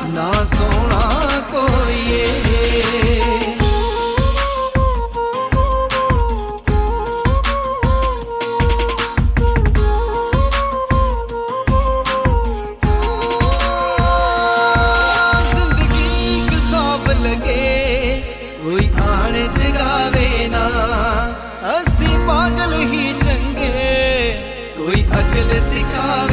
ना सोना कोई कोई आने जगावे ना, असी पागल ही चंगे कोई अकल सिखावे।